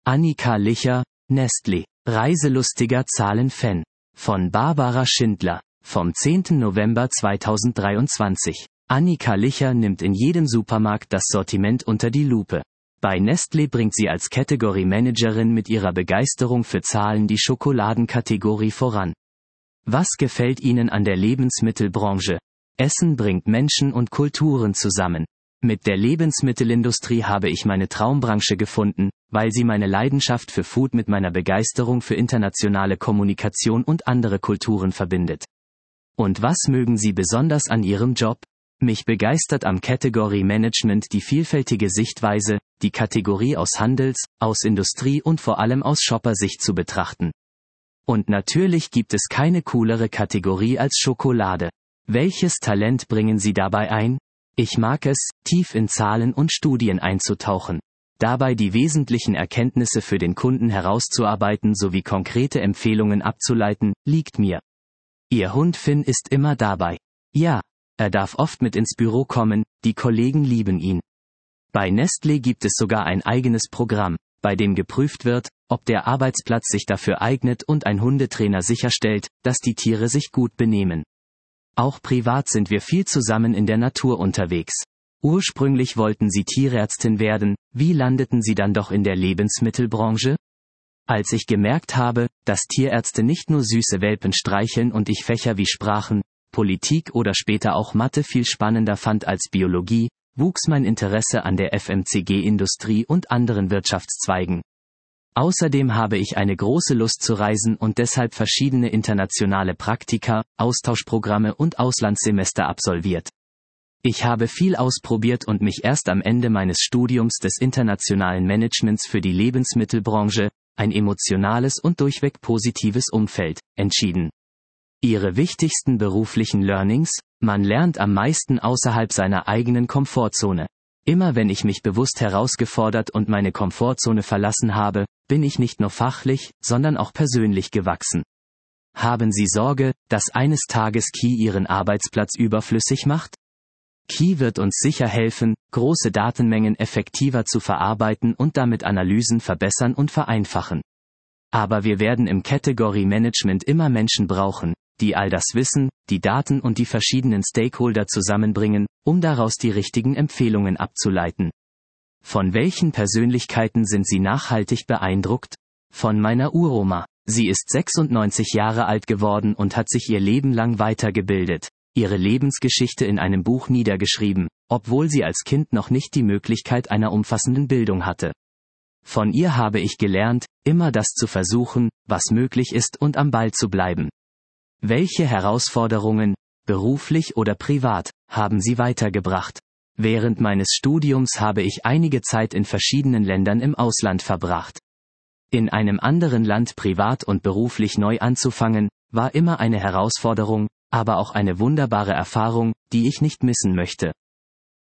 Annika Licher, Nestlé. Reiselustiger Zahlen-Fan. Von Barbara Schindler. Vom 10. November 2023. Annika Licher nimmt in jedem Supermarkt das Sortiment unter die Lupe. Bei Nestlé bringt sie als Category Managerin mit ihrer Begeisterung für Zahlen die Schokoladenkategorie voran. Was gefällt Ihnen an der Lebensmittelbranche? Essen bringt Menschen und Kulturen zusammen. Mit der Lebensmittelindustrie habe ich meine Traumbranche gefunden, weil sie meine Leidenschaft für Food mit meiner Begeisterung für internationale Kommunikation und andere Kulturen verbindet. Und was mögen Sie besonders an Ihrem Job? Mich begeistert am Category Management die vielfältige Sichtweise, die Kategorie aus Handels-, aus Industrie- und vor allem aus Shopper-Sicht zu betrachten. Und natürlich gibt es keine coolere Kategorie als Schokolade. Welches Talent bringen Sie dabei ein? Ich mag es, tief in Zahlen und Studien einzutauchen. Dabei die wesentlichen Erkenntnisse für den Kunden herauszuarbeiten sowie konkrete Empfehlungen abzuleiten, liegt mir. Ihr Hund Finn ist immer dabei. Ja, er darf oft mit ins Büro kommen, die Kollegen lieben ihn. Bei Nestlé gibt es sogar ein eigenes Programm, bei dem geprüft wird, ob der Arbeitsplatz sich dafür eignet und ein Hundetrainer sicherstellt, dass die Tiere sich gut benehmen. Auch privat sind wir viel zusammen in der Natur unterwegs. Ursprünglich wollten Sie Tierärztin werden, wie landeten Sie dann doch in der Lebensmittelbranche? Als ich gemerkt habe, dass Tierärzte nicht nur süße Welpen streicheln und ich Fächer wie Sprachen, Politik oder später auch Mathe viel spannender fand als Biologie, wuchs mein Interesse an der FMCG-Industrie und anderen Wirtschaftszweigen. Außerdem habe ich eine große Lust zu reisen und deshalb verschiedene internationale Praktika, Austauschprogramme und Auslandssemester absolviert. Ich habe viel ausprobiert und mich erst am Ende meines Studiums des internationalen Managements für die Lebensmittelbranche, ein emotionales und durchweg positives Umfeld, entschieden. Ihre wichtigsten beruflichen Learnings? Man lernt am meisten außerhalb seiner eigenen Komfortzone. Immer wenn ich mich bewusst herausgefordert und meine Komfortzone verlassen habe, bin ich nicht nur fachlich, sondern auch persönlich gewachsen. Haben Sie Sorge, dass eines Tages KI Ihren Arbeitsplatz überflüssig macht? KI wird uns sicher helfen, große Datenmengen effektiver zu verarbeiten und damit Analysen verbessern und vereinfachen. Aber wir werden im Category Management immer Menschen brauchen, die all das Wissen, die Daten und die verschiedenen Stakeholder zusammenbringen, um daraus die richtigen Empfehlungen abzuleiten. Von welchen Persönlichkeiten sind Sie nachhaltig beeindruckt? Von meiner Uroma. Sie ist 96 Jahre alt geworden und hat sich ihr Leben lang weitergebildet, ihre Lebensgeschichte in einem Buch niedergeschrieben, obwohl sie als Kind noch nicht die Möglichkeit einer umfassenden Bildung hatte. Von ihr habe ich gelernt, immer das zu versuchen, was möglich ist und am Ball zu bleiben. Welche Herausforderungen, beruflich oder privat, haben Sie weitergebracht? Während meines Studiums habe ich einige Zeit in verschiedenen Ländern im Ausland verbracht. In einem anderen Land privat und beruflich neu anzufangen, war immer eine Herausforderung, aber auch eine wunderbare Erfahrung, die ich nicht missen möchte.